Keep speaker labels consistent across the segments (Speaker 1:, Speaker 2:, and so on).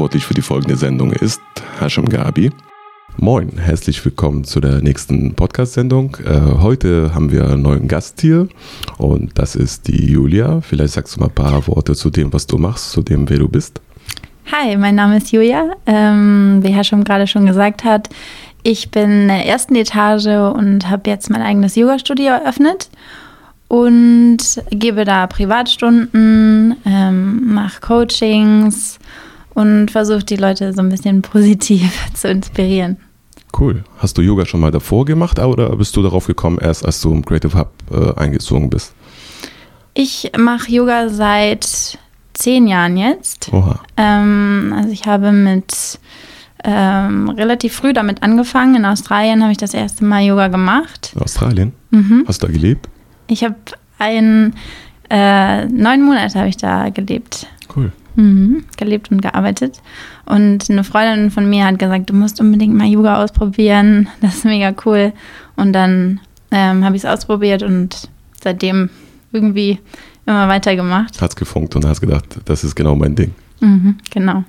Speaker 1: verantwortlich für die folgende Sendung ist Hashim Gabi. Moin, herzlich willkommen zu der nächsten Podcast-Sendung. Heute haben wir einen neuen Gast hier und das ist die Julia. Vielleicht sagst du mal ein paar Worte zu dem, was du machst, zu dem, wer du bist.
Speaker 2: Hi, mein Name ist Julia. Wie Hashim gerade schon gesagt hat, ich bin in der ersten Etage und habe jetzt mein eigenes Yoga-Studio eröffnet und gebe da Privatstunden, mache Coachings und versuche die Leute so ein bisschen positiv zu inspirieren.
Speaker 1: Cool. Hast du Yoga schon mal davor gemacht oder bist du darauf gekommen, erst als du im Creative Hub eingezogen bist?
Speaker 2: Ich mache Yoga seit 10 Jahren jetzt.
Speaker 1: Oha.
Speaker 2: Also ich habe mit relativ früh damit angefangen. In Australien habe ich das erste Mal Yoga gemacht.
Speaker 1: In Australien?
Speaker 2: Mhm.
Speaker 1: Hast du da gelebt?
Speaker 2: Ich habe 9 Monate habe ich da gelebt.
Speaker 1: Cool.
Speaker 2: Gelebt und gearbeitet. Und eine Freundin von mir hat gesagt, du musst unbedingt mal Yoga ausprobieren. Das ist mega cool. Und dann habe ich es ausprobiert und seitdem irgendwie immer weitergemacht.
Speaker 1: Hat's gefunkt und hast gedacht, das ist genau mein Ding.
Speaker 2: Genau.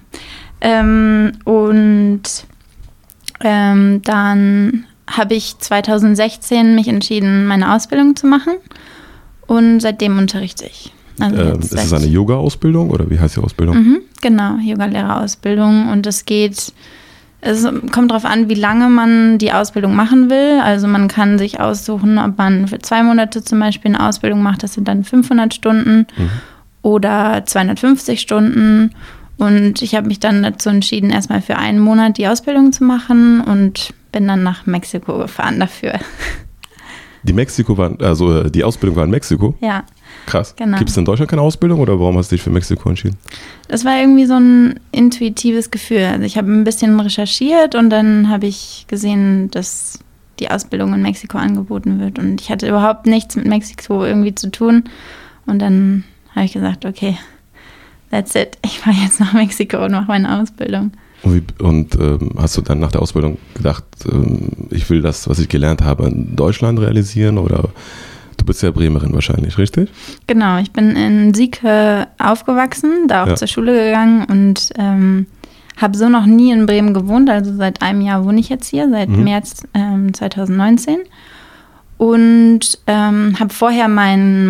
Speaker 2: Dann habe ich 2016 mich entschieden, meine Ausbildung zu machen. Und seitdem unterrichte ich. Also
Speaker 1: ist es eine Yoga-Ausbildung oder wie heißt die Ausbildung?
Speaker 2: Genau, Yoga-Lehrerausbildung. Und es kommt darauf an, wie lange man die Ausbildung machen will. Also man kann sich aussuchen, ob man für 2 Monate zum Beispiel eine Ausbildung macht, das sind dann 500 Stunden oder 250 Stunden. Und ich habe mich dann dazu entschieden, erstmal für 1 Monat die Ausbildung zu machen und bin dann nach Mexiko gefahren dafür.
Speaker 1: Die Ausbildung war in Mexiko?
Speaker 2: Ja.
Speaker 1: Krass.
Speaker 2: Genau.
Speaker 1: Gibt es in Deutschland keine Ausbildung oder warum hast du dich für Mexiko entschieden?
Speaker 2: Das war irgendwie so ein intuitives Gefühl. Also ich habe ein bisschen recherchiert und dann habe ich gesehen, dass die Ausbildung in Mexiko angeboten wird. Und ich hatte überhaupt nichts mit Mexiko irgendwie zu tun. Und dann habe ich gesagt, okay, that's it. Ich fahre jetzt nach Mexiko und mache meine Ausbildung.
Speaker 1: Und hast du dann nach der Ausbildung gedacht, ich will das, was ich gelernt habe, in Deutschland realisieren oder... Du bist ja Bremerin wahrscheinlich, richtig?
Speaker 2: Genau, ich bin in Sieke aufgewachsen, da auch zur Schule gegangen und habe so noch nie in Bremen gewohnt. Also seit einem Jahr wohne ich jetzt hier, seit März 2019. Und habe vorher meinen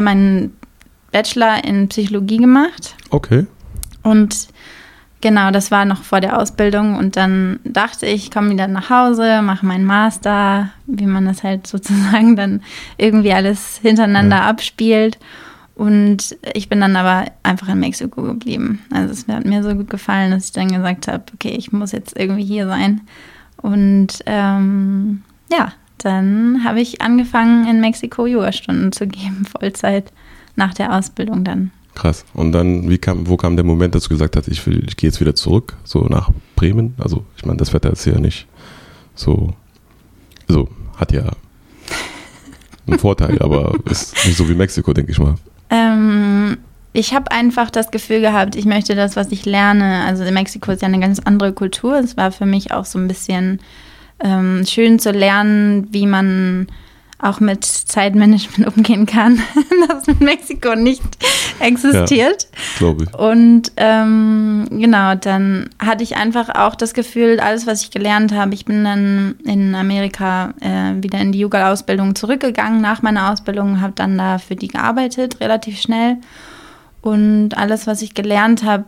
Speaker 2: Bachelor in Psychologie gemacht.
Speaker 1: Okay.
Speaker 2: Und genau, das war noch vor der Ausbildung und dann dachte ich komme wieder nach Hause, mache meinen Master, wie man das halt sozusagen dann irgendwie alles hintereinander abspielt. Und ich bin dann aber einfach in Mexiko geblieben. Also es hat mir so gut gefallen, dass ich dann gesagt habe, okay, ich muss jetzt irgendwie hier sein. Und dann habe ich angefangen, in Mexiko Yogastunden zu geben, Vollzeit nach der Ausbildung dann.
Speaker 1: Krass. Und dann, wo kam der Moment, dass du gesagt hast, ich gehe jetzt wieder zurück, so nach Bremen? Also, ich meine, das Wetter ist ja nicht so hat ja einen Vorteil, aber ist nicht so wie Mexiko, denke ich mal.
Speaker 2: Ich habe einfach das Gefühl gehabt, ich möchte das, was ich lerne, also in Mexiko ist ja eine ganz andere Kultur. Es war für mich auch so ein bisschen schön zu lernen, wie man auch mit Zeitmanagement umgehen kann, das in Mexiko nicht existiert.
Speaker 1: Ja, glaube ich.
Speaker 2: Und genau, dann hatte ich einfach auch das Gefühl, alles, was ich gelernt habe, ich bin dann in Amerika wieder in die Yoga-Ausbildung zurückgegangen nach meiner Ausbildung, habe dann da für die gearbeitet, relativ schnell. Und alles, was ich gelernt habe,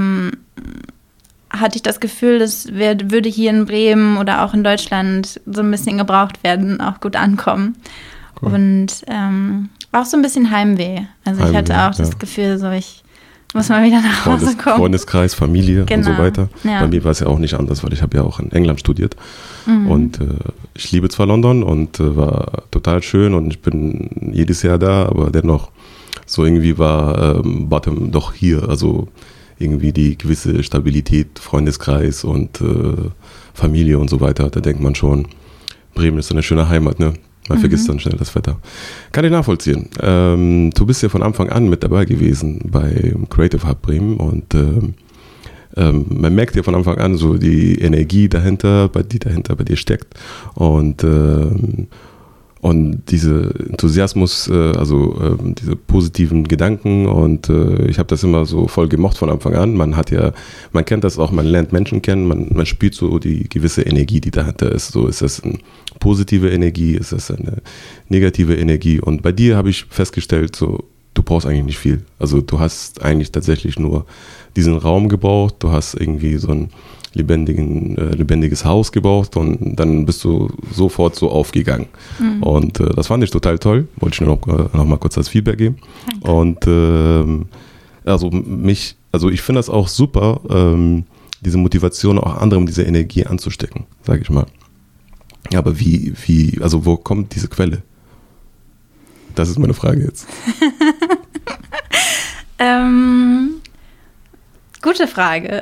Speaker 2: hatte ich das Gefühl, das würde hier in Bremen oder auch in Deutschland so ein bisschen gebraucht werden, auch gut ankommen. Cool. Und auch so ein bisschen Heimweh. Also ich hatte auch das Gefühl, so ich muss mal wieder nach Hause kommen.
Speaker 1: Freundeskreis, Familie und so weiter.
Speaker 2: Ja.
Speaker 1: Bei mir war es ja auch nicht anders, weil ich habe ja auch in England studiert. Und ich liebe zwar London und war total schön und ich bin jedes Jahr da, aber dennoch so irgendwie war Bottom doch hier, also irgendwie die gewisse Stabilität, Freundeskreis und Familie und so weiter. Da denkt man schon, Bremen ist eine schöne Heimat, ne? Man vergisst dann schnell das Wetter. Kann ich nachvollziehen. Du bist ja von Anfang an mit dabei gewesen bei Creative Hub Bremen und man merkt ja von Anfang an so die Energie dahinter, die bei dir steckt. Und und diese Enthusiasmus, diese positiven Gedanken und ich habe das immer so voll gemocht von Anfang an. Man kennt das auch, man lernt Menschen kennen, man spürt so die gewisse Energie, die dahinter ist. So, ist das eine positive Energie, ist das eine negative Energie? Und bei dir habe ich festgestellt, so, du brauchst eigentlich nicht viel. Also du hast eigentlich tatsächlich nur diesen Raum gebraucht, du hast irgendwie so ein lebendiges Haus gebraucht und dann bist du sofort so aufgegangen. Mhm. Und das fand ich total toll. Wollte ich noch mal kurz das Feedback geben. Danke. Und ich finde das auch super, diese Motivation auch anderen diese Energie anzustecken, sage ich mal. Aber wo kommt diese Quelle? Das ist meine Frage jetzt.
Speaker 2: Gute Frage.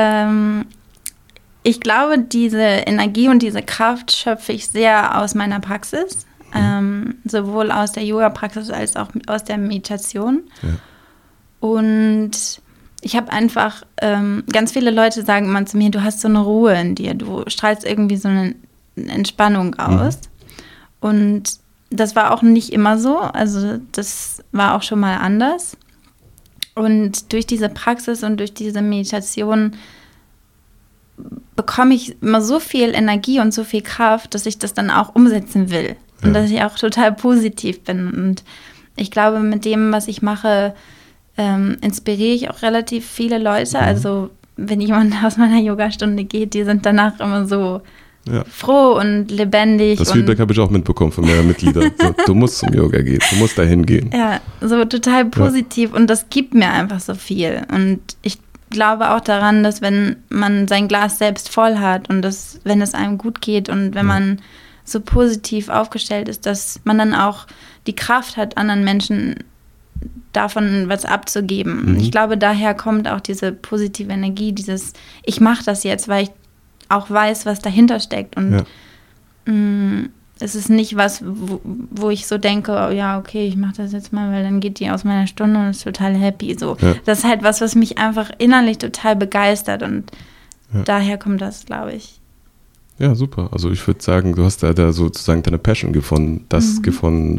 Speaker 2: Ich glaube, diese Energie und diese Kraft schöpfe ich sehr aus meiner Praxis, sowohl aus der Yoga-Praxis als auch aus der Meditation. Ja. Und ich habe einfach, ganz viele Leute sagen immer zu mir, du hast so eine Ruhe in dir, du strahlst irgendwie so eine Entspannung aus. Mhm. Und das war auch nicht immer so, also das war auch schon mal anders. Und durch diese Praxis und durch diese Meditation bekomme ich immer so viel Energie und so viel Kraft, dass ich das dann auch umsetzen will. Ja. Und dass ich auch total positiv bin. Und ich glaube, mit dem, was ich mache, inspiriere ich auch relativ viele Leute. Mhm. Also wenn jemand aus meiner Yogastunde geht, die sind danach immer so froh und lebendig.
Speaker 1: Das Feedback habe ich auch mitbekommen von meinen Mitgliedern. So, du musst zum Yoga gehen, du musst dahin gehen.
Speaker 2: Ja, so total positiv und das gibt mir einfach so viel. Und ich glaube auch daran, dass wenn man sein Glas selbst voll hat und wenn es einem gut geht und wenn man so positiv aufgestellt ist, dass man dann auch die Kraft hat, anderen Menschen davon was abzugeben. Mhm. Ich glaube, daher kommt auch diese positive Energie, ich mache das jetzt, weil ich auch weiß, was dahinter steckt. Und es ist nicht was, wo ich so denke, oh ja, okay, ich mache das jetzt mal, weil dann geht die aus meiner Stunde und ist total happy. So. Ja. Das ist halt was mich einfach innerlich total begeistert und daher kommt das, glaube ich.
Speaker 1: Ja, super. Also ich würde sagen, du hast da sozusagen deine Passion gefunden, gefunden,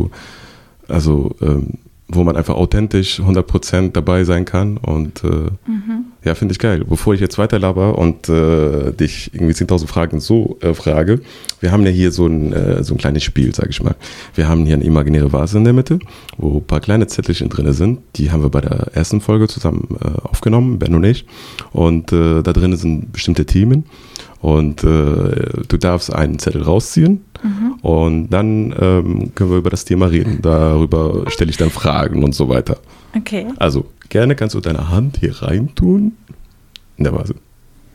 Speaker 1: wo man einfach authentisch 100% dabei sein kann und finde ich geil. Bevor ich jetzt weiter laber und dich irgendwie 10.000 Fragen frage, wir haben ja hier so ein kleines Spiel, sage ich mal. Wir haben hier eine imaginäre Vase in der Mitte, wo ein paar kleine Zettelchen drin sind. Die haben wir bei der ersten Folge zusammen aufgenommen, Ben und ich. Und da drin sind bestimmte Themen. Und du darfst einen Zettel rausziehen und dann können wir über das Thema reden. Darüber stelle ich dann Fragen und so weiter.
Speaker 2: Okay.
Speaker 1: Also gerne kannst du deine Hand hier reintun in der Vase.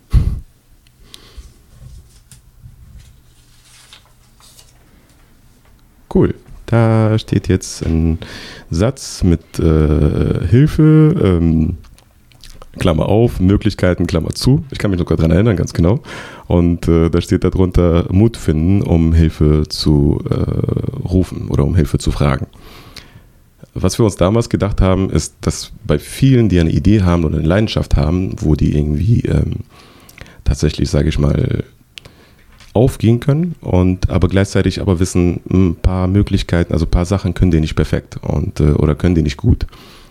Speaker 1: Cool. Da steht jetzt ein Satz mit Hilfe, Klammer auf, Möglichkeiten, Klammer zu. Ich kann mich noch daran erinnern, ganz genau. Und da steht darunter Mut finden, um Hilfe zu rufen oder um Hilfe zu fragen. Was wir uns damals gedacht haben, ist, dass bei vielen, die eine Idee haben oder eine Leidenschaft haben, wo die irgendwie tatsächlich, sage ich mal, aufgehen können und aber gleichzeitig aber wissen, ein paar Möglichkeiten, also ein paar Sachen können die nicht perfekt oder können die nicht gut.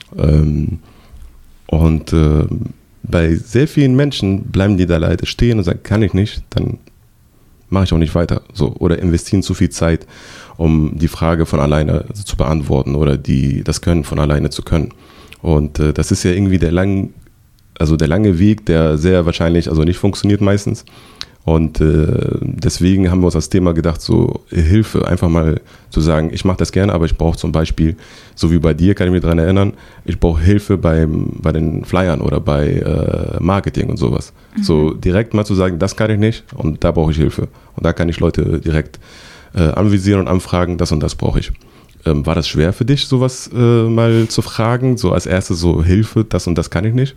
Speaker 1: Bei sehr vielen Menschen bleiben die da leider stehen und sagen, kann ich nicht, dann mache ich auch nicht weiter. So, oder investieren zu viel Zeit, um die Frage von alleine zu beantworten oder das Können von alleine zu können. Und das ist ja irgendwie der lange Weg, der sehr wahrscheinlich nicht funktioniert meistens. Und deswegen haben wir uns das Thema gedacht, so Hilfe, einfach mal zu sagen, ich mache das gerne, aber ich brauche zum Beispiel, so wie bei dir, kann ich mich daran erinnern, ich brauche Hilfe bei den Flyern oder bei Marketing und sowas. So direkt mal zu sagen, das kann ich nicht und da brauche ich Hilfe. Und da kann ich Leute direkt anvisieren und anfragen, das und das brauche ich. War das schwer für dich, sowas mal zu fragen, so als erstes so Hilfe, das und das kann ich nicht?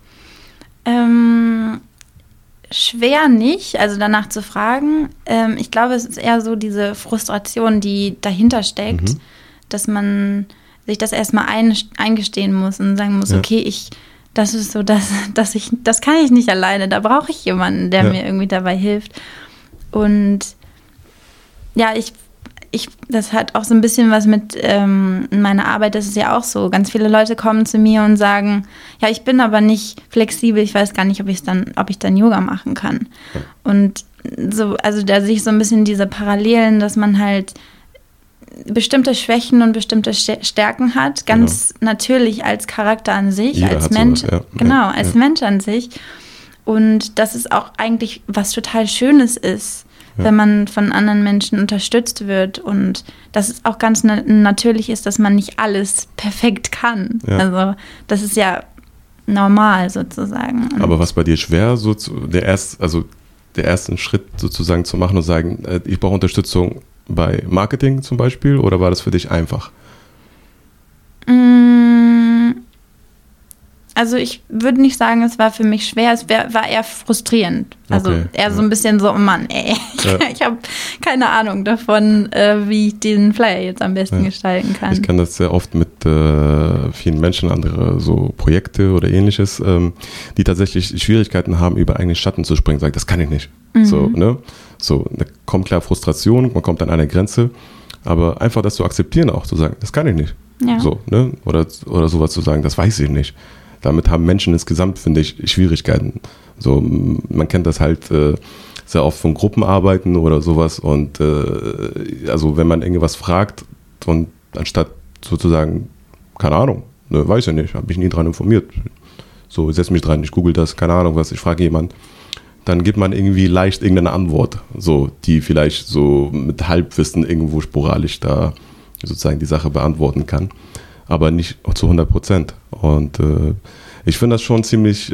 Speaker 2: Schwer nicht, also danach zu fragen. Ich glaube, es ist eher so diese Frustration, die dahinter steckt, dass man sich das erstmal eingestehen muss und sagen muss, okay, das ist so, das kann ich nicht alleine, da brauche ich jemanden, der mir irgendwie dabei hilft. Und ja, das hat auch so ein bisschen was mit meiner Arbeit, das ist ja auch so. Ganz viele Leute kommen zu mir und sagen, ja, ich bin aber nicht flexibel, ich weiß gar nicht, ob ich dann Yoga machen kann. Ja. Und so, also da sehe ich so ein bisschen diese Parallelen, dass man halt bestimmte Schwächen und bestimmte Stärken hat, ganz natürlich als Charakter an sich,
Speaker 1: Jeder
Speaker 2: als Mensch,
Speaker 1: sowas,
Speaker 2: als Mensch an sich. Und dass es auch eigentlich was total Schönes ist, wenn man von anderen Menschen unterstützt wird und dass es auch ganz natürlich ist, dass man nicht alles perfekt kann. Ja. Also das ist ja normal sozusagen. Und
Speaker 1: aber was bei dir schwer, so der ersten Schritt sozusagen zu machen und sagen, ich brauche Unterstützung bei Marketing zum Beispiel, oder war das für dich einfach?
Speaker 2: Also ich würde nicht sagen, es war für mich schwer, war eher frustrierend. Also eher so ein bisschen so, oh Mann, ich habe keine Ahnung davon, wie ich den Flyer jetzt am besten gestalten kann.
Speaker 1: Ich kann das sehr oft mit vielen Menschen, andere so Projekte oder ähnliches, die tatsächlich Schwierigkeiten haben, über eigene Schatten zu springen, sagen, das kann ich nicht. So, da kommt klar Frustration, man kommt an eine Grenze, aber einfach das zu akzeptieren auch, zu sagen, das kann ich nicht. Ja. So, ne? Oder sowas zu sagen, das weiß ich nicht. Damit haben Menschen insgesamt, finde ich, Schwierigkeiten. So, man kennt das halt sehr oft von Gruppenarbeiten oder sowas. Und also wenn man irgendwas fragt und anstatt sozusagen, keine Ahnung, ne, weiß ich nicht, habe mich nie dran informiert. So, ich setze mich dran, ich google das, keine Ahnung was, ich frage jemand. Dann gibt man irgendwie leicht irgendeine Antwort, so, die vielleicht so mit Halbwissen irgendwo sporadisch da sozusagen die Sache beantworten kann. Aber nicht zu 100%. Und ich finde das schon ziemlich,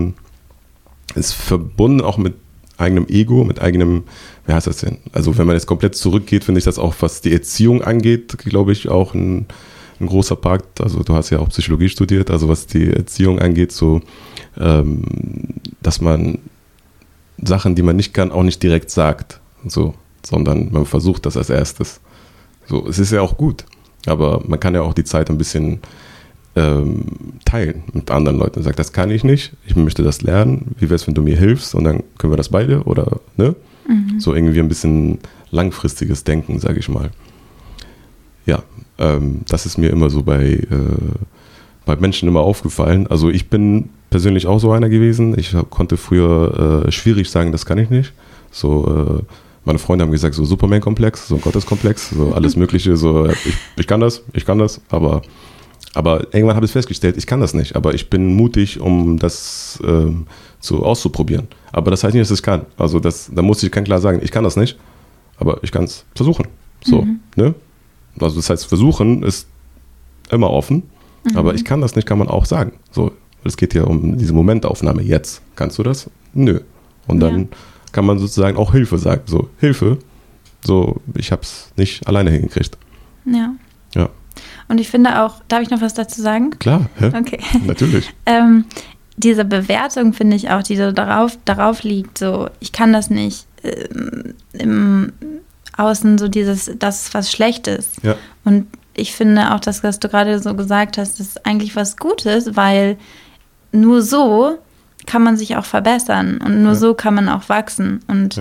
Speaker 1: ist verbunden auch mit eigenem Ego, mit eigenem, wie heißt das denn? Also wenn man jetzt komplett zurückgeht, finde ich das auch, was die Erziehung angeht, glaube ich, auch ein großer Part. Also du hast ja auch Psychologie studiert, also was die Erziehung angeht, so, dass man Sachen, die man nicht kann, auch nicht direkt sagt, so, sondern man versucht das als erstes. So, es ist ja auch gut. Aber man kann ja auch die Zeit ein bisschen teilen mit anderen Leuten. Man sagt, das kann ich nicht, ich möchte das lernen. Wie wäre es, wenn du mir hilfst? Und dann können wir das beide, oder, ne? So irgendwie ein bisschen langfristiges Denken, sage ich mal. Ja, das ist mir immer so bei Menschen immer aufgefallen. Also ich bin persönlich auch so einer gewesen. Ich konnte früher schwierig sagen, das kann ich nicht. So, meine Freunde haben gesagt, so Superman-Komplex, so ein Gotteskomplex, so alles Mögliche, so ich kann das, aber irgendwann habe ich festgestellt, ich kann das nicht, aber ich bin mutig, um das auszuprobieren. Aber das heißt nicht, dass ich es kann. Also da muss ich ganz klar sagen, ich kann das nicht, aber ich kann es versuchen. So, ne? Also das heißt, versuchen ist immer offen, aber ich kann das nicht, kann man auch sagen. So, es geht ja um diese Momentaufnahme jetzt. Kannst du das? Nö. Und dann kann man sozusagen auch Hilfe sagen. So, Hilfe, so, ich habe es nicht alleine hingekriegt.
Speaker 2: Ja.
Speaker 1: Ja.
Speaker 2: Und ich finde auch, darf ich noch was dazu sagen?
Speaker 1: Klar,
Speaker 2: okay.
Speaker 1: Natürlich.
Speaker 2: Diese Bewertung, finde ich auch, die so darauf liegt, so, ich kann das nicht, im Außen so das was Schlechtes. Ja. Und ich finde auch, dass was du gerade so gesagt hast, das ist eigentlich was Gutes, weil nur so kann man sich auch verbessern und nur so kann man auch wachsen. Und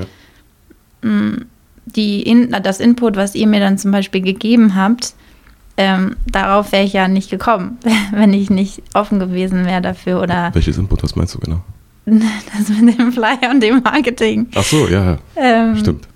Speaker 2: das Input, was ihr mir dann zum Beispiel gegeben habt, darauf wäre ich ja nicht gekommen, wenn ich nicht offen gewesen wäre dafür. Oder
Speaker 1: welches Input, was meinst du genau?
Speaker 2: Das mit dem Flyer und dem Marketing.
Speaker 1: Ach so, ja, stimmt.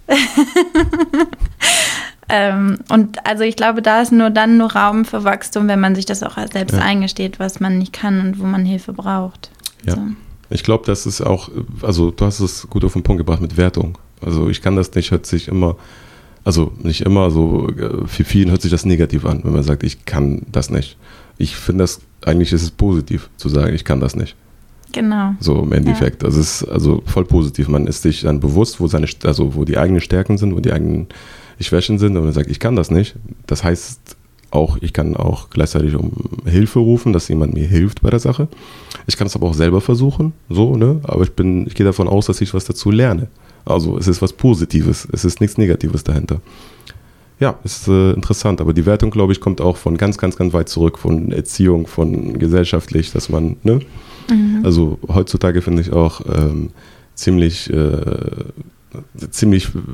Speaker 2: Und also ich glaube, da ist nur Raum für Wachstum, wenn man sich das auch selbst eingesteht, was man nicht kann und wo man Hilfe braucht.
Speaker 1: Ja. So. Ich glaube, das ist auch, also du hast es gut auf den Punkt gebracht mit Wertung. Also ich kann das nicht, hört sich immer, also nicht immer so, für vielen hört sich das negativ an, wenn man sagt, ich kann das nicht. Ich finde das, eigentlich ist es positiv zu sagen, ich kann das nicht.
Speaker 2: Genau.
Speaker 1: So im Endeffekt. Ja. Das ist also voll positiv. Man ist sich dann bewusst, wo die eigenen Stärken sind, wo die eigenen Schwächen sind und man sagt, ich kann das nicht. Das heißt auch, ich kann auch gleichzeitig um Hilfe rufen, dass jemand mir hilft bei der Sache. Ich kann es aber auch selber versuchen, so, ne? Aber ich gehe davon aus, dass ich was dazu lerne. Also es ist was Positives, es ist nichts Negatives dahinter. Ja, ist interessant, aber die Wertung, glaube ich, kommt auch von ganz, ganz, ganz weit zurück, von Erziehung, von gesellschaftlich, dass man, ne? Also heutzutage finde ich auch ziemlich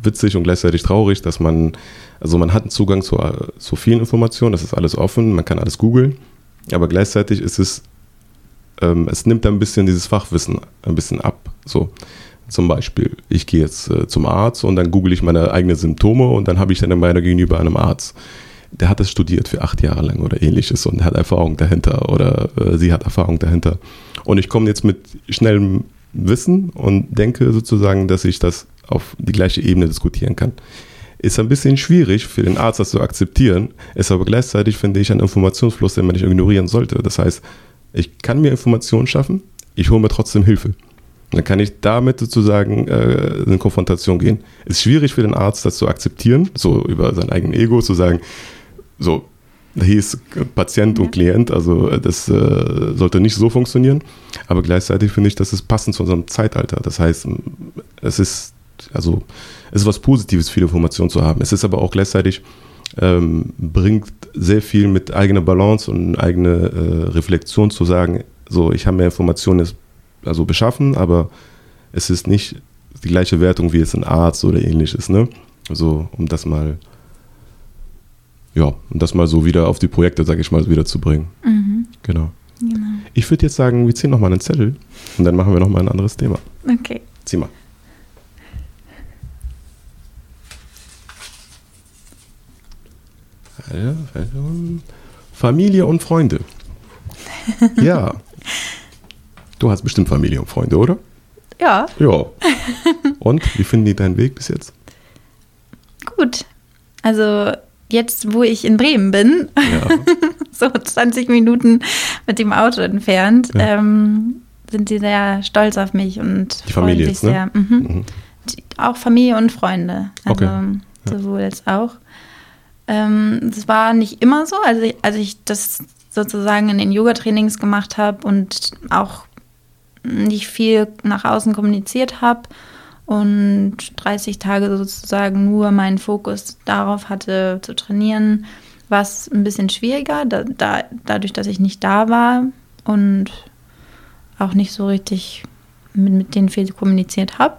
Speaker 1: witzig und gleichzeitig traurig, dass man hat einen Zugang zu vielen Informationen, das ist alles offen, man kann alles googeln, aber gleichzeitig ist es nimmt ein bisschen dieses Fachwissen ein bisschen ab. So, zum Beispiel, ich gehe jetzt zum Arzt und dann google ich meine eigenen Symptome und dann habe ich dann meine gegenüber einem Arzt. Der hat das studiert für 8 Jahre lang oder ähnliches und hat Erfahrung dahinter oder sie hat Erfahrung dahinter. Und ich komme jetzt mit schnellem Wissen und denke sozusagen, dass ich das auf die gleiche Ebene diskutieren kann. Ist ein bisschen schwierig für den Arzt, das zu akzeptieren, ist aber gleichzeitig, finde ich, ein Informationsfluss, den man nicht ignorieren sollte. Das heißt, ich kann mir Informationen schaffen, ich hole mir trotzdem Hilfe. Dann kann ich damit sozusagen in Konfrontation gehen. Ist schwierig für den Arzt, das zu akzeptieren, so über sein eigenes Ego zu sagen, so, hier ist Patient und Klient, also das sollte nicht so funktionieren. Aber gleichzeitig finde ich, das ist passend zu unserem Zeitalter. Das heißt, es ist was Positives, viele Informationen zu haben. Es ist aber auch gleichzeitig bringt sehr viel mit eigener Balance und eigener Reflexion zu sagen, so, ich habe mehr Informationen jetzt beschaffen, aber es ist nicht die gleiche Wertung wie jetzt ein Arzt oder ähnliches, ne? Also, um das mal so wieder auf die Projekte, sage ich mal, wieder zu bringen. Mhm. Genau. Ich würde jetzt sagen, wir ziehen nochmal einen Zettel und dann machen wir nochmal ein anderes Thema.
Speaker 2: Okay.
Speaker 1: Zieh mal. Familie und Freunde. Ja. Du hast bestimmt Familie und Freunde, oder?
Speaker 2: Ja.
Speaker 1: Ja. Und, wie finden die deinen Weg bis jetzt?
Speaker 2: Gut. Also jetzt, wo ich in Bremen bin, so 20 Minuten mit dem Auto entfernt, sind sie sehr stolz auf mich und
Speaker 1: die Familie jetzt,
Speaker 2: sehr. Ne? Auch Familie und Freunde. Also sowohl als auch. Das war nicht immer so, als ich das sozusagen in den Yoga-Trainings gemacht habe und auch nicht viel nach außen kommuniziert habe und 30 Tage sozusagen nur meinen Fokus darauf hatte zu trainieren, war es ein bisschen schwieriger, dadurch, dass ich nicht da war und auch nicht so richtig mit denen viel kommuniziert habe.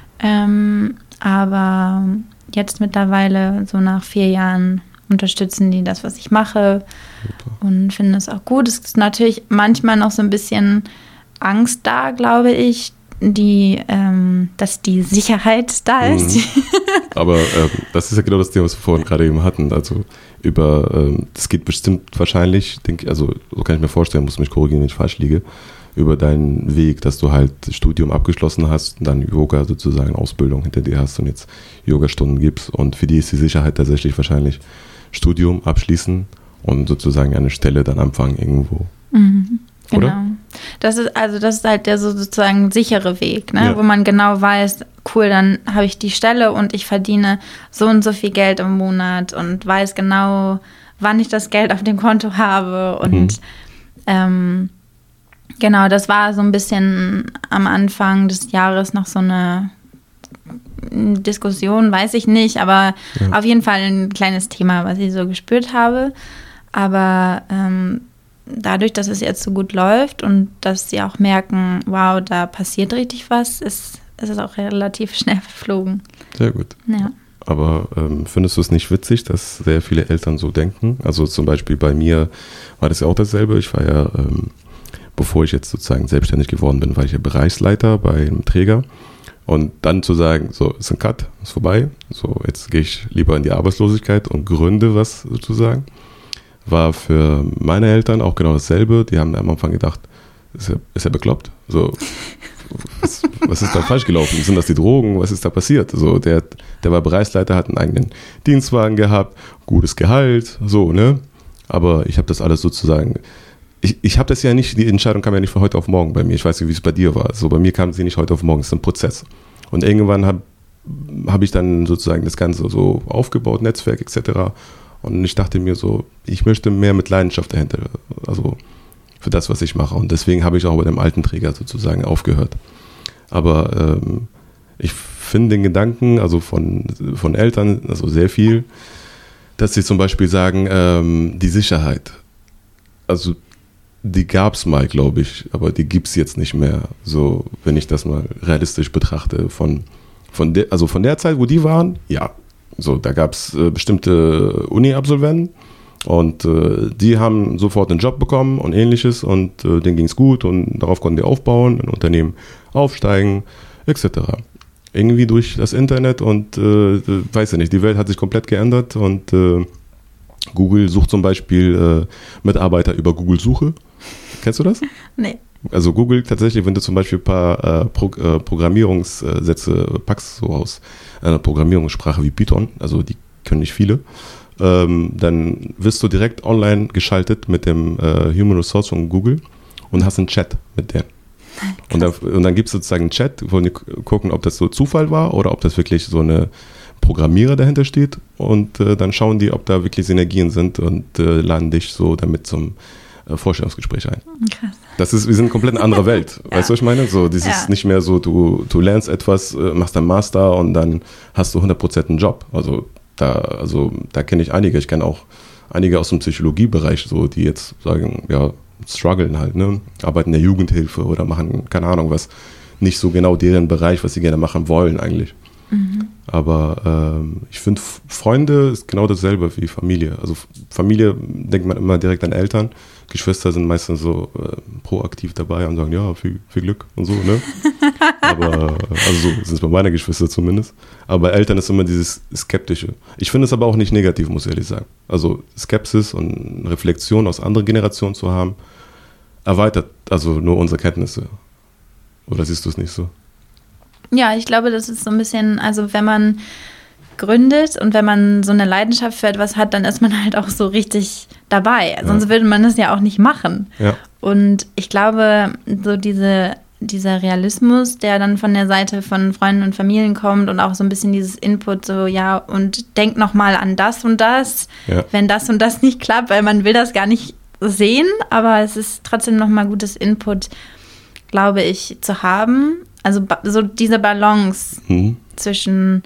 Speaker 2: Aber jetzt mittlerweile, so nach 4 Jahren, unterstützen die das, was ich mache. Super. Und finden es auch gut. Es ist natürlich manchmal noch so ein bisschen Angst da, glaube ich, dass die Sicherheit da ist.
Speaker 1: Aber das ist ja genau das Thema, was wir vorhin gerade eben hatten. Also das geht bestimmt wahrscheinlich, so kann ich mir vorstellen, muss mich korrigieren, wenn ich falsch liege, über deinen Weg, dass du halt Studium abgeschlossen hast und dann Yoga sozusagen Ausbildung hinter dir hast und jetzt Yogastunden gibst. Und für die ist die Sicherheit tatsächlich wahrscheinlich Studium abschließen und sozusagen eine Stelle dann anfangen irgendwo.
Speaker 2: Mhm, genau.
Speaker 1: Oder?
Speaker 2: Das ist halt der sozusagen sichere Weg, ne? Wo man genau weiß, cool, dann habe ich die Stelle und ich verdiene so und so viel Geld im Monat und weiß genau, wann ich das Geld auf dem Konto habe und genau, das war so ein bisschen am Anfang des Jahres noch so eine Diskussion, weiß ich nicht, aber auf jeden Fall ein kleines Thema, was ich so gespürt habe. Aber dadurch, dass es jetzt so gut läuft und dass sie auch merken, wow, da passiert richtig was, ist es auch relativ schnell verflogen.
Speaker 1: Sehr gut.
Speaker 2: Ja.
Speaker 1: Aber findest du es nicht witzig, dass sehr viele Eltern so denken? Also zum Beispiel bei mir war das ja auch dasselbe. Ich war ja bevor ich jetzt sozusagen selbstständig geworden bin, war ich ja Bereichsleiter bei einem Träger. Und dann zu sagen, so, ist ein Cut, ist vorbei, so, jetzt gehe ich lieber in die Arbeitslosigkeit und gründe was sozusagen, war für meine Eltern auch genau dasselbe. Die haben am Anfang gedacht, ist er bekloppt? So, was ist da falsch gelaufen? Sind das die Drogen? Was ist da passiert? So, der war Bereichsleiter, hat einen eigenen Dienstwagen gehabt, gutes Gehalt, so, ne? Aber ich habe das alles sozusagen... Ich habe das ja nicht, die Entscheidung kam ja nicht von heute auf morgen bei mir. Ich weiß nicht, wie es bei dir war. So, bei mir kam sie nicht heute auf morgen, es ist ein Prozess. Und irgendwann hab ich dann sozusagen das Ganze so aufgebaut, Netzwerk etc. Und ich dachte mir so, ich möchte mehr mit Leidenschaft dahinter, also für das, was ich mache. Und deswegen habe ich auch bei dem alten Träger sozusagen aufgehört. Aber ich finde den Gedanken, also von Eltern, also sehr viel, dass sie zum Beispiel sagen, die Sicherheit, also die gab es mal, glaube ich, aber die gibt es jetzt nicht mehr, so wenn ich das mal realistisch betrachte von von der Zeit, wo die waren, ja. So, da gab es bestimmte Uni-Absolventen und die haben sofort einen Job bekommen und ähnliches und denen ging es gut und darauf konnten die aufbauen, ein Unternehmen aufsteigen, etc. Irgendwie durch das Internet und weiß ja nicht, die Welt hat sich komplett geändert und Google sucht zum Beispiel Mitarbeiter über Google-Suche. Kennst du das?
Speaker 2: Nee.
Speaker 1: Also Google tatsächlich, wenn du zum Beispiel ein paar Programmierungssätze packst, so aus einer Programmierungssprache wie Python, also die können nicht viele, dann wirst du direkt online geschaltet mit dem Human Resource von Google und hast einen Chat mit denen. Und dann gibt es sozusagen einen Chat, wo die gucken, ob das so Zufall war oder ob das wirklich so eine Programmierer dahinter steht und dann schauen die, ob da wirklich Synergien sind und laden dich so damit zum Vorstellungsgespräch ein. Krass. Wir sind komplett eine andere Welt. Ja. Weißt du, was ich meine? So, das ist nicht mehr so, du lernst etwas, machst deinen Master und dann hast du 100% einen Job. Also da kenne ich einige. Ich kenne auch einige aus dem Psychologiebereich, so, die jetzt sagen, ja, strugglen halt, ne? Arbeiten in der Jugendhilfe oder machen, keine Ahnung was, nicht so genau deren Bereich, was sie gerne machen wollen eigentlich. Mhm. Aber ich finde, Freunde ist genau dasselbe wie Familie. Also Familie denkt man immer direkt an Eltern. Geschwister sind meistens so proaktiv dabei und sagen, ja, viel Glück und so, ne? Aber, also so sind es bei meiner Geschwister zumindest. Aber bei Eltern ist immer dieses Skeptische. Ich finde es aber auch nicht negativ, muss ich ehrlich sagen. Also Skepsis und Reflexion aus anderen Generationen zu haben, erweitert also nur unsere Kenntnisse. Oder siehst du es nicht so?
Speaker 2: Ja, ich glaube, das ist so ein bisschen, also wenn man gründet und wenn man so eine Leidenschaft für etwas hat, dann ist man halt auch so richtig dabei. Ja. Sonst würde man das ja auch nicht machen. Ja. Und ich glaube, so dieser Realismus, der dann von der Seite von Freunden und Familien kommt und auch so ein bisschen dieses Input, so ja, und denk noch mal an das und das, wenn das und das nicht klappt, weil man will das gar nicht sehen, aber es ist trotzdem noch mal gutes Input, glaube ich, zu haben. Also so diese Balance zwischen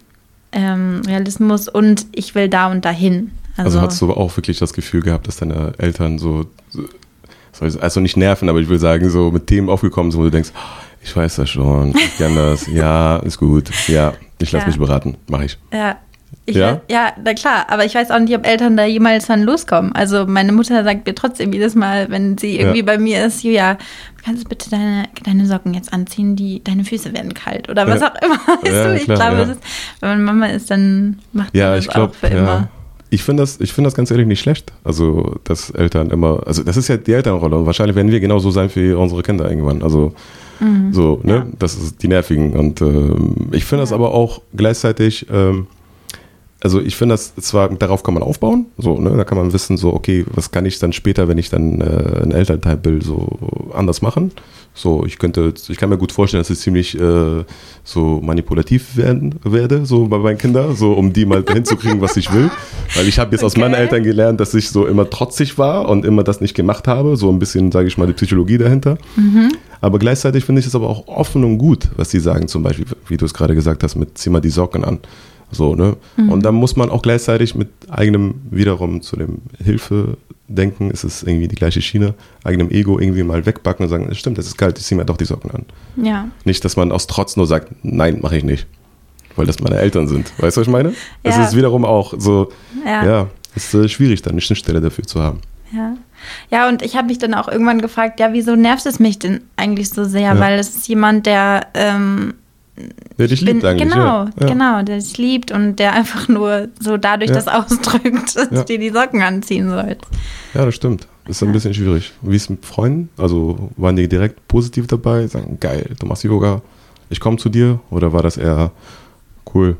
Speaker 2: Realismus und ich will da und dahin.
Speaker 1: Also hast du auch wirklich das Gefühl gehabt, dass deine Eltern so, also nicht nerven, aber ich will sagen, so mit Themen aufgekommen sind, wo du denkst, ich weiß das schon, ich kann das, ja, ist gut, ja, ich lasse mich beraten, mache ich.
Speaker 2: Ja, na klar, aber ich weiß auch nicht, ob Eltern da jemals dann loskommen. Also meine Mutter sagt mir trotzdem jedes Mal, wenn sie irgendwie bei mir ist, Julia, kannst du bitte deine Socken jetzt anziehen, deine Füße werden kalt oder was auch immer. Ich glaube, wenn man Mama ist, dann macht man das auch für immer.
Speaker 1: Ich finde das ganz ehrlich nicht schlecht. Also, dass Eltern immer, also das ist ja die Elternrolle und wahrscheinlich werden wir genauso sein für unsere Kinder irgendwann. Also so, ne, das ist die Nervigen und ich finde das aber auch gleichzeitig, also ich finde das zwar, darauf kann man aufbauen, so, ne, da kann man wissen, so, okay, was kann ich dann später, wenn ich dann ein Elternteil bin, so anders machen. So, ich kann mir gut vorstellen, dass ich ziemlich so manipulativ werde, so bei meinen Kindern, so um die mal hinzukriegen, was ich will. Weil ich habe jetzt aus meinen Eltern gelernt, dass ich so immer trotzig war und immer das nicht gemacht habe, so ein bisschen, sage ich mal, die Psychologie dahinter. Mhm. Aber gleichzeitig finde ich es aber auch offen und gut, was sie sagen, zum Beispiel, wie du es gerade gesagt hast, mit zieh mal die Socken an. So, ne? Mhm. Und dann muss man auch gleichzeitig mit eigenem, wiederum zu dem Hilfe denken, es ist irgendwie die gleiche Schiene, eigenem Ego irgendwie mal wegbacken und sagen, das stimmt, das ist kalt, ich ziehe mir doch die Socken an. Ja. Nicht, dass man aus Trotz nur sagt, nein, mache ich nicht, weil das meine Eltern sind. Weißt du, was ich meine? Das ist wiederum auch so, ist schwierig, dann eine Schnittstelle dafür zu haben.
Speaker 2: Ja, und ich habe mich dann auch irgendwann gefragt, ja, wieso nervt es mich denn eigentlich so sehr? Weil es ist jemand, der
Speaker 1: dich liebt eigentlich.
Speaker 2: Genau, der dich liebt und der einfach nur so dadurch das ausdrückt, dass du dir die Socken anziehen sollst.
Speaker 1: Ja, das stimmt. Das ist ein bisschen schwierig. Wie ist es mit Freunden? Also waren die direkt positiv dabei? Sagen, geil, du machst Yoga, ich komme zu dir? Oder war das eher cool?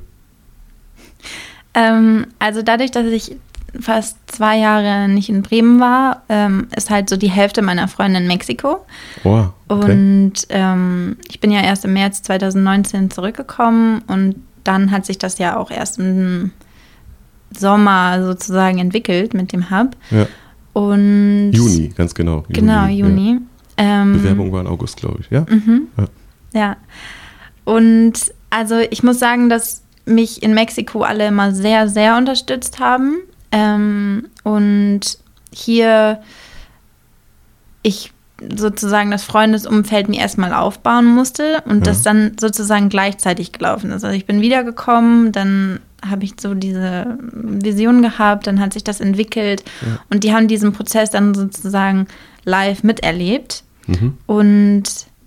Speaker 2: Also dadurch, dass ich fast 2 Jahre nicht in Bremen war, ist halt so die Hälfte meiner Freunde in Mexiko.
Speaker 1: Oh, okay.
Speaker 2: Und ich bin ja erst im März 2019 zurückgekommen und dann hat sich das ja auch erst im Sommer sozusagen entwickelt mit dem Hub.
Speaker 1: Ja.
Speaker 2: Und
Speaker 1: Juni, ganz genau.
Speaker 2: Juni.
Speaker 1: Ja. Bewerbung war in August, glaube ich, ja?
Speaker 2: Ja. Und also ich muss sagen, dass mich in Mexiko alle immer sehr, sehr unterstützt haben. Und hier, ich sozusagen das Freundesumfeld mir erstmal aufbauen musste und das dann sozusagen gleichzeitig gelaufen ist. Also ich bin wiedergekommen, dann habe ich so diese Vision gehabt, dann hat sich das entwickelt und die haben diesen Prozess dann sozusagen live miterlebt und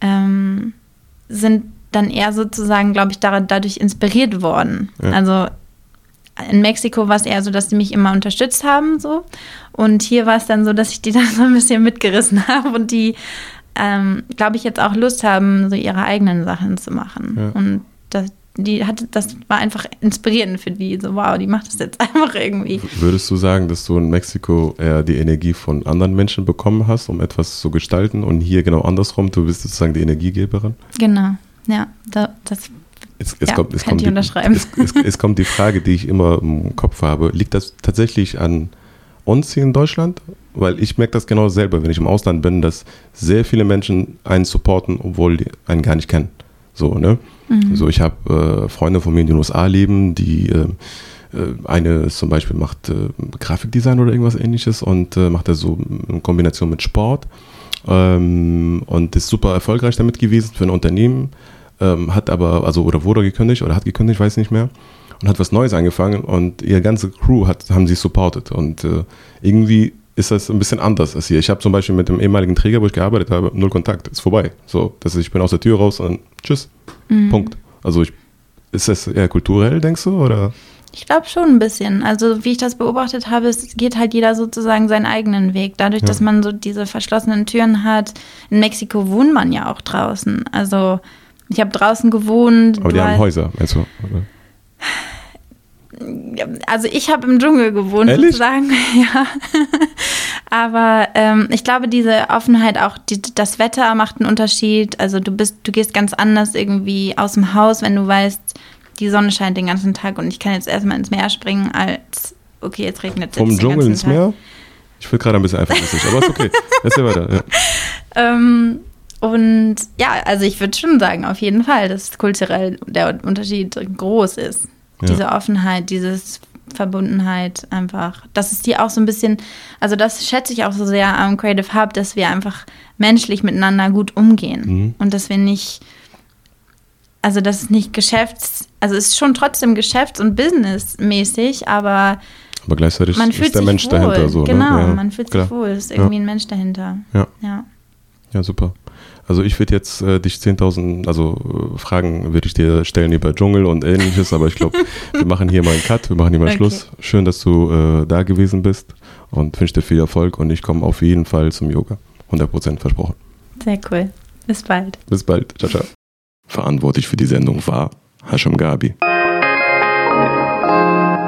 Speaker 2: sind dann eher sozusagen, glaube ich, dadurch inspiriert worden. Ja. Also in Mexiko war es eher so, dass die mich immer unterstützt haben, so. Und hier war es dann so, dass ich die dann so ein bisschen mitgerissen habe und die, glaube ich, jetzt auch Lust haben, so ihre eigenen Sachen zu machen. Ja. Und das war einfach inspirierend für die. So, wow, die macht das jetzt einfach irgendwie.
Speaker 1: Würdest du sagen, dass du in Mexiko eher die Energie von anderen Menschen bekommen hast, um etwas zu gestalten und hier genau andersrum, du bist sozusagen die Energiegeberin?
Speaker 2: Genau, ja, das kann ich unterschreiben.
Speaker 1: Es kommt die Frage, die ich immer im Kopf habe, liegt das tatsächlich an uns hier in Deutschland? Weil ich merke das genau selber, wenn ich im Ausland bin, dass sehr viele Menschen einen supporten, obwohl die einen gar nicht kennen. So, ne? So, ich habe Freunde von mir in den USA leben, die eine zum Beispiel macht Grafikdesign oder irgendwas ähnliches und macht das so in Kombination mit Sport und ist super erfolgreich damit gewesen für ein Unternehmen. Hat aber, oder wurde gekündigt oder hat gekündigt, weiß nicht mehr, und hat was Neues angefangen und ihre ganze Crew haben sie supportet und irgendwie ist das ein bisschen anders als hier. Ich habe zum Beispiel mit dem ehemaligen Träger, wo ich gearbeitet habe, 0 Kontakt, ist vorbei. So, ich bin aus der Tür raus und tschüss, Punkt. Also ist das eher kulturell, denkst du, oder?
Speaker 2: Ich glaube schon ein bisschen. Also wie ich das beobachtet habe, es geht halt jeder sozusagen seinen eigenen Weg. Dadurch, dass man so diese verschlossenen Türen hat. In Mexiko wohnt man ja auch draußen. Also ich habe draußen gewohnt.
Speaker 1: Aber die haben Häuser, meinst du? Oder?
Speaker 2: Also ich habe im Dschungel gewohnt,
Speaker 1: ehrlich?
Speaker 2: Sozusagen. Ja. Aber ich glaube, diese Offenheit auch, das Wetter macht einen Unterschied. Also du gehst ganz anders irgendwie aus dem Haus, wenn du weißt, die Sonne scheint den ganzen Tag und ich kann jetzt erstmal ins Meer springen, als okay, jetzt regnet es.
Speaker 1: Vom Dschungel ins Meer? Ich will gerade ein bisschen eifersüchtig, aber ist okay. Erzähl weiter. Ja.
Speaker 2: Und ja, also ich würde schon sagen, auf jeden Fall, dass kulturell der Unterschied groß ist. Ja. Diese Offenheit, dieses Verbundenheit einfach. Das ist die auch so ein bisschen, also das schätze ich auch so sehr am Creative Hub, dass wir einfach menschlich miteinander gut umgehen. Und dass wir nicht, also das ist nicht also es ist schon trotzdem geschäfts- und businessmäßig, aber
Speaker 1: gleichzeitig
Speaker 2: man fühlt
Speaker 1: ist der
Speaker 2: sich
Speaker 1: Mensch
Speaker 2: wohl.
Speaker 1: dahinter so.
Speaker 2: Genau,
Speaker 1: ne? Ja,
Speaker 2: man fühlt
Speaker 1: klar.
Speaker 2: sich wohl, es ist irgendwie ein Mensch dahinter.
Speaker 1: Ja, super. Also ich würde jetzt dich 10.000 Fragen würde ich dir stellen über Dschungel und ähnliches, aber ich glaube, wir machen hier mal einen Cut, wir machen hier mal Schluss. Schön, dass du da gewesen bist und wünsche dir viel Erfolg und ich komme auf jeden Fall zum Yoga. 100% versprochen.
Speaker 2: Sehr cool. Bis bald.
Speaker 1: Bis bald. Ciao, ciao. Verantwortlich für die Sendung war Hashim Gabi.